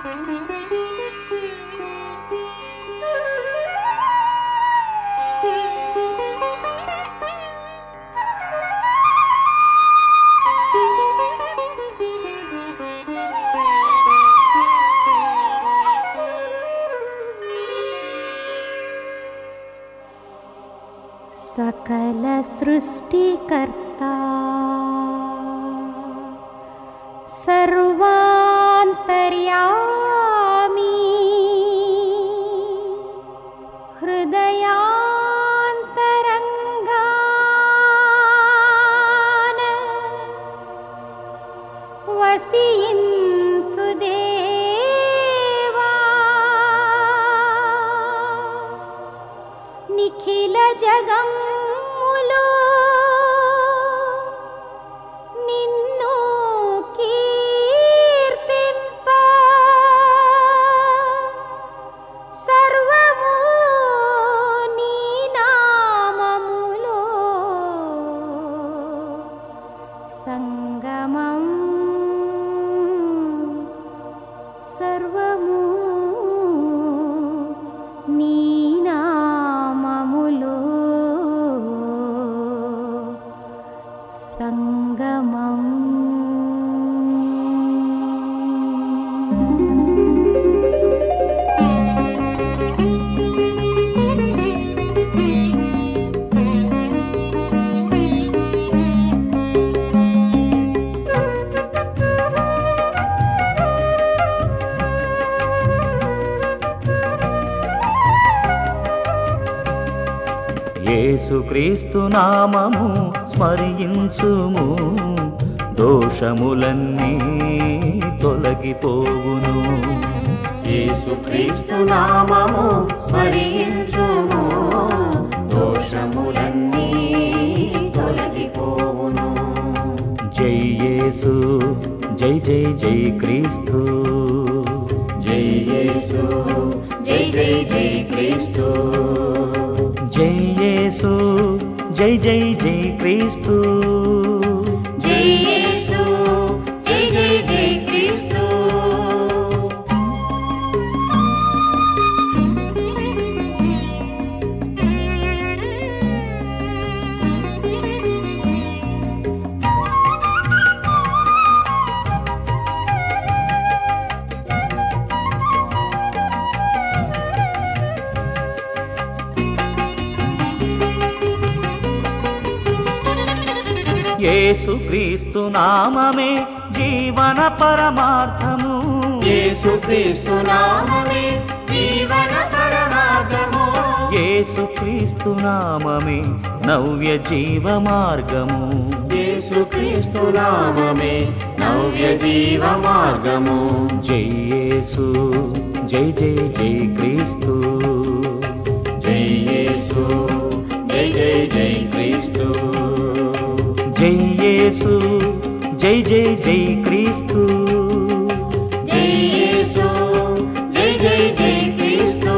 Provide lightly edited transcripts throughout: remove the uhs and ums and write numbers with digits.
सकल सृष्टिकर्ता सर्वान्तर्यामी हृदयान्तरंगान वसिंचु देवा निखिल जगं సంగమం సర్వము నీ నామములో సంగమం. యేసుక్రీస్తు నామము స్మరించుము, దోషములన్నీ తొలగిపోవును. యేసుక్రీస్తు నామము స్మరించుము, దోషములన్నీ తొలగిపోవును. జై యేసు, జై జై జై క్రీస్తు. జై యేసు, జై జై జై క్రీస్తు. జై యేసు, జై జై జై క్రీస్తు. జై యేసు, జై జై జై క్రీస్తు. యేసుక్రీస్తు నామమే జీవన పరమార్థము. యేసుక్రీస్తు నామమే జీవన పరమార్థము. యేసుక్రీస్తు నామమే నవ్య జీవ మార్గము. యేసుక్రీస్తు నామమే నవ్య జీవ మార్గము. జై యేసు, జై జై జై క్రీస్తు. జై యేసు, జై జై జై క్రీస్తు. జై యేసు, జై జై జై క్రీస్తు. జై యేసు, జై జై జై క్రీస్తు.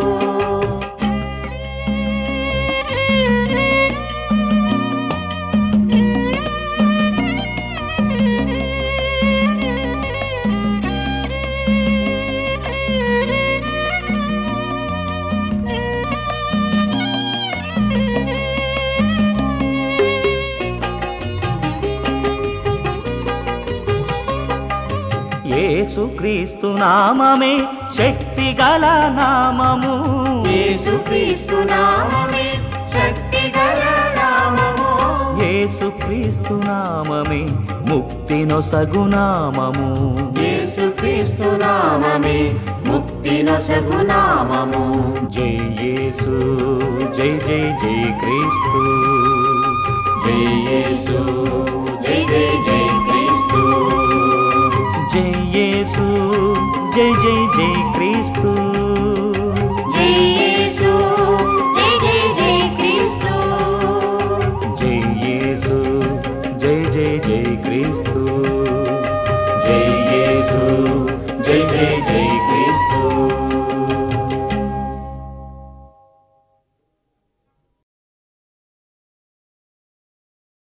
యేసుక్రీస్తు నామమే శక్తి గల నామము. యేసుక్రీస్తు నామమే శక్తి గల నామము. యేసుక్రీస్తు నామమే ముక్తి నొసగు నామము. యేసుక్రీస్తు నామమే ముక్తి నొసగు నామము. జై యేసు, జై జై జై క్రీస్తు. జై యేసు, జై జై జై క్రీస్తు. జై యేసు, జై జై జై క్రీస్తు. జై యేసు, జై జై జై క్రీస్తు. జై యేసు, జై జై జై క్రీస్తు.